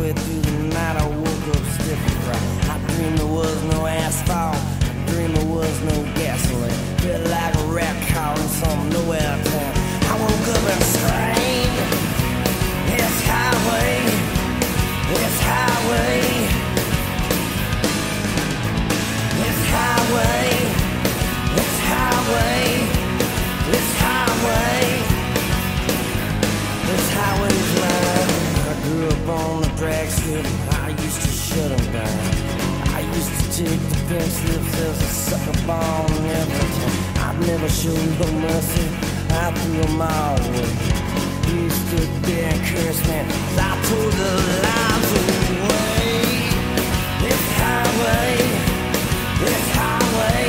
halfway through the night I woke up stiff and fried. I dreamed there was no asphalt, I dreamed there was no gasoline. Felt like a rat caught in some nowhere town. I woke up and screamed, it's highway, it's highway, it's highway, it's highway, it's highway, this highway's mine. I grew up on the drag strip, I used to shut them down. I used to take the pink slips as a sucker ball and everything. I'd never shown no mercy, I threw them all away. You stood there and cursed me, I pulled the lies away. This highway, this highway,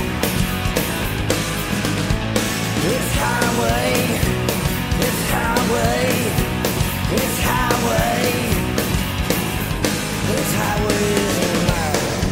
this highway, this highway, this highway, this highway is mine.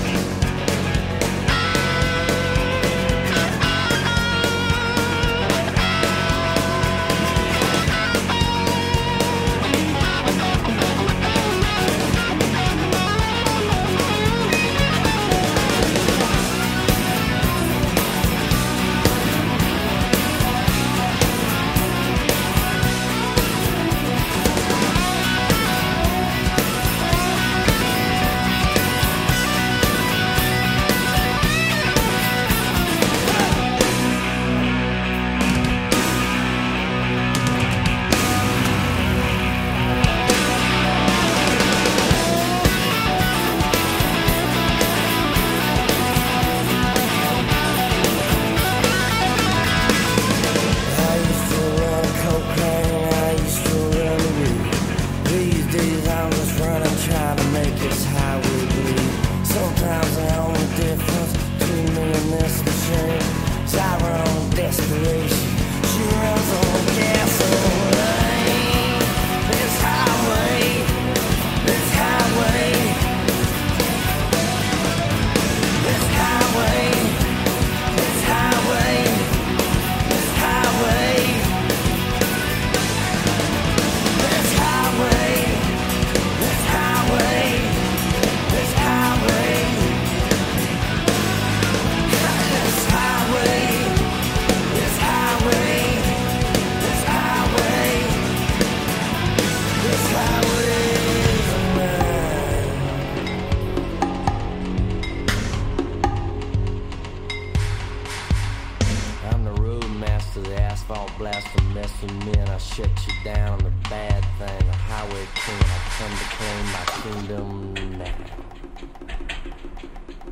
Blasting, messing men, I shut you down on the bad thing. A highway king, I come to claim my kingdom now.